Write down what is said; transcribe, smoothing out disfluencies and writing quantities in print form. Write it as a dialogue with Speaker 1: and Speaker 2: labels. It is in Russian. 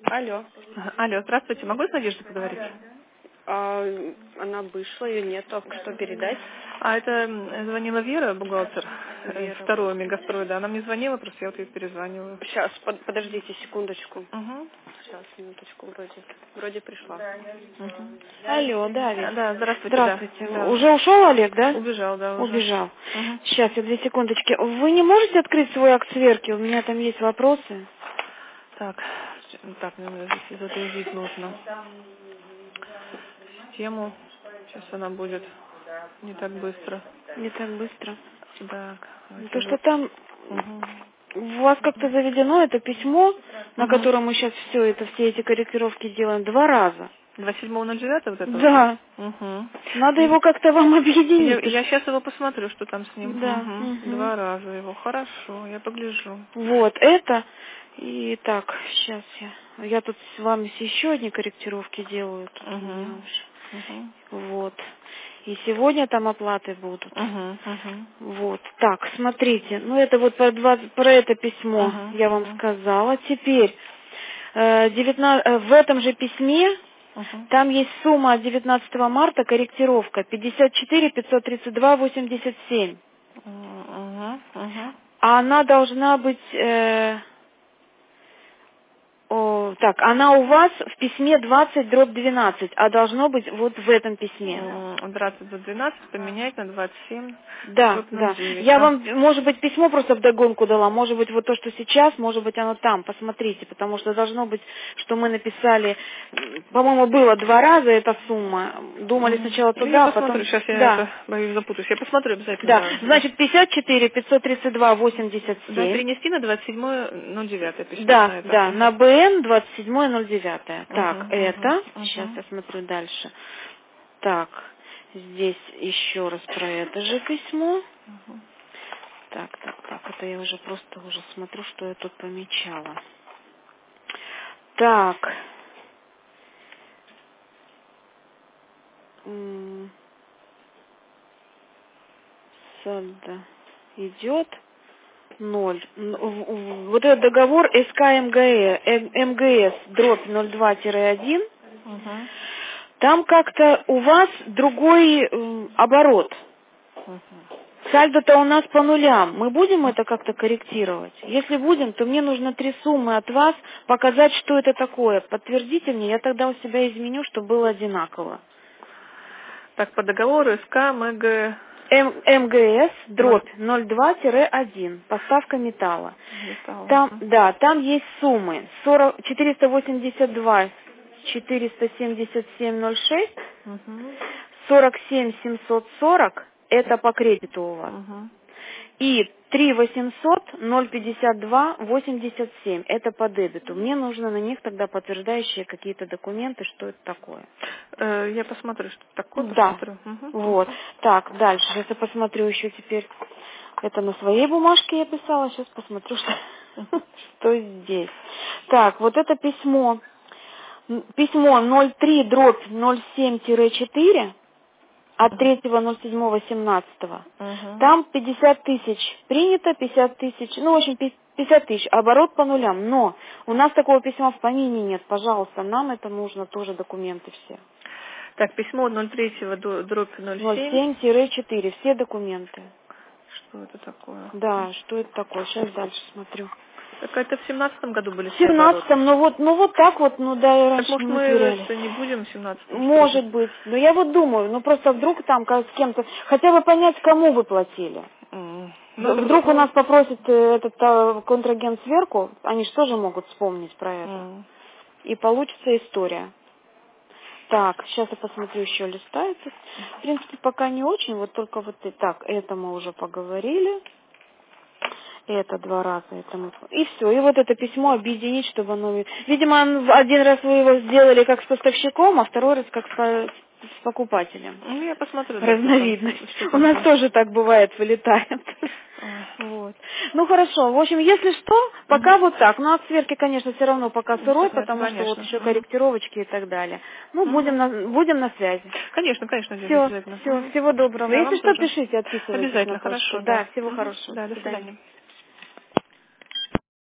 Speaker 1: Алло.
Speaker 2: Ага. Алло, здравствуйте. Могу с Надеждой поговорить?
Speaker 1: Она вышла, ее нет. Что передать?
Speaker 2: Это звонила Вера, бухгалтер,
Speaker 1: Вера.
Speaker 2: второго Мегастрой, да. Она мне звонила, просто я вот ей перезваниваю.
Speaker 1: Сейчас, подождите секундочку.
Speaker 2: Угу.
Speaker 1: Сейчас, минуточку, вроде пришла.
Speaker 2: Угу.
Speaker 3: Алло, да, Вера.
Speaker 2: Да, здравствуйте, да.
Speaker 3: Здравствуйте.
Speaker 2: Да.
Speaker 3: Уже ушел Олег, да?
Speaker 2: Убежал, да, уже.
Speaker 3: Убежал.
Speaker 2: Угу.
Speaker 3: Сейчас, я 2 секундочки. Вы не можете открыть свой акт сверки? У меня там есть вопросы.
Speaker 2: Так, мне здесь загрузить нужно систему. Сейчас она будет не так быстро.
Speaker 3: Не так быстро.
Speaker 2: Так,
Speaker 3: То,
Speaker 2: давайте
Speaker 3: что
Speaker 2: вот.
Speaker 3: там
Speaker 2: Угу.
Speaker 3: у вас как-то заведено это письмо, на
Speaker 2: Угу.
Speaker 3: котором мы сейчас все эти корректировки делаем 2 раза.
Speaker 2: 27.09 вот это вот?
Speaker 3: Да.
Speaker 2: Угу.
Speaker 3: Надо его как-то вам объединить.
Speaker 2: Я сейчас его посмотрю, что там с ним.
Speaker 3: Да.
Speaker 2: Угу.
Speaker 3: Мгм.
Speaker 2: 2 раза его. Хорошо, я погляжу.
Speaker 3: Вот, это. И так, сейчас я тут с вами еще одни корректировки делаю. Тут у
Speaker 2: Угу.
Speaker 3: меня уже.
Speaker 2: Угу.
Speaker 3: Вот. И сегодня там оплаты будут.
Speaker 2: Угу. Угу.
Speaker 3: Вот. Так, смотрите. Ну, это вот про это письмо
Speaker 2: Угу.
Speaker 3: я вам
Speaker 2: Угу.
Speaker 3: сказала. Теперь, в этом же письме
Speaker 2: Угу.
Speaker 3: там есть сумма от 19 марта, корректировка 54 532 87.
Speaker 2: Угу. Угу.
Speaker 3: А она должна быть... так, она у вас в письме 20/12, а должно быть вот в этом письме.
Speaker 2: 20/12 поменять на 27
Speaker 3: Да,
Speaker 2: дробь
Speaker 3: да.
Speaker 2: 09.
Speaker 3: Я вам, может быть, письмо просто вдогонку дала, может быть, вот то, что сейчас, может быть, оно там, посмотрите, потому что должно быть, что мы написали, по-моему, было 2 раза эта сумма, думали сначала
Speaker 2: Ну, я
Speaker 3: туда, а
Speaker 2: посмотрю,
Speaker 3: потом...
Speaker 2: сейчас я
Speaker 3: Да,
Speaker 2: это боюсь запутаюсь. Я посмотрю обязательно,
Speaker 3: да.
Speaker 2: да.
Speaker 3: Значит, 54 532
Speaker 2: Да,
Speaker 3: 87.
Speaker 2: перенести на 27.09 письмо
Speaker 3: Да,
Speaker 2: на это.
Speaker 3: да, на БН 27.09. Так,
Speaker 2: Угу. Угу.
Speaker 3: это, сейчас
Speaker 2: Угу.
Speaker 3: я смотрю дальше. Так, здесь еще раз про это же письмо. Так, это я уже просто уже смотрю, что я тут помечала. Так, сальдо идет 0. Вот этот договор СК МГС дробь 02-1,
Speaker 2: Угу.
Speaker 3: там как-то у вас другой оборот. Сальдо-то у нас по нулям. Мы будем это как-то корректировать? Если будем, то мне нужно 3 суммы от вас показать, что это такое. Подтвердите мне, я тогда у себя изменю, чтобы было одинаково.
Speaker 2: Так, по договору СК МГ
Speaker 3: МГС
Speaker 2: ноль
Speaker 3: дробь 02-1, поставка металла.
Speaker 2: металл.
Speaker 3: Там, да, там есть суммы 482 477,06,
Speaker 2: Угу.
Speaker 3: 47 740, это по кредиту у вас.
Speaker 2: Угу.
Speaker 3: И 3 800 052 87, это по дебету. Мне нужно на них тогда подтверждающие какие-то документы, что это такое.
Speaker 2: Я посмотрю, что это такое,
Speaker 3: Да,
Speaker 2: посмотрю. Угу.
Speaker 3: вот. Так, дальше. Сейчас я посмотрю еще теперь. Это на своей бумажке я писала. Сейчас посмотрю, что здесь. Так, вот это письмо. Письмо 03/07-4 от 3.07.17.
Speaker 2: Угу.
Speaker 3: Там 50 тысяч принято, 50 тысяч, ну, в общем, 50 тысяч, оборот по нулям. Но у нас такого письма в помине нет. Пожалуйста, нам это нужно тоже документы все.
Speaker 2: Так, письмо 03/07.
Speaker 3: 07-4, все документы.
Speaker 2: Что это такое?
Speaker 3: Да, что это такое? Сейчас дальше смотрю.
Speaker 2: Так это в 17 году были
Speaker 3: В
Speaker 2: все обороты.
Speaker 3: 17-м, ну вот так вот, ну да, и
Speaker 2: Так
Speaker 3: раньше
Speaker 2: может
Speaker 3: не
Speaker 2: мы
Speaker 3: сверяли.
Speaker 2: это не будем в 17-м, что ли?
Speaker 3: Может быть. Но я вот думаю, ну просто вдруг там с кем-то, хотя бы понять, кому вы платили.
Speaker 2: Ну,
Speaker 3: Вдруг у нас попросит этот контрагент сверху, они же тоже могут вспомнить про это. И получится история. Так, сейчас я посмотрю, еще листается. В принципе, пока не очень, вот только вот и так, это мы уже поговорили. Это 2 раза, это мы... И все, и вот это письмо объединить, чтобы оно... Видимо, один раз вы его сделали как с поставщиком, а второй раз как с покупателем.
Speaker 2: Ну, я посмотрю, да,
Speaker 3: Разновидность.
Speaker 2: что
Speaker 3: У
Speaker 2: там.
Speaker 3: нас тоже так бывает, вылетает.
Speaker 2: Ой.
Speaker 3: Вот. Ну хорошо, в общем, если что, пока вот так. Ну, от сверки, конечно, все равно пока сырой,
Speaker 2: Это
Speaker 3: потому что вот
Speaker 2: конечно.
Speaker 3: еще корректировочки и так далее. Ну,
Speaker 2: Мгм.
Speaker 3: будем на связи.
Speaker 2: Конечно, конечно, Надежда,
Speaker 3: Все,
Speaker 2: обязательно.
Speaker 3: всего доброго.
Speaker 2: Да,
Speaker 3: Если
Speaker 2: вам
Speaker 3: что,
Speaker 2: тоже.
Speaker 3: пишите, отписывайтесь на
Speaker 2: Обязательно,
Speaker 3: почту.
Speaker 2: хорошо, да.
Speaker 3: Да, всего хорошего.
Speaker 2: Да,
Speaker 3: До
Speaker 2: до
Speaker 3: свидания.
Speaker 2: свидания.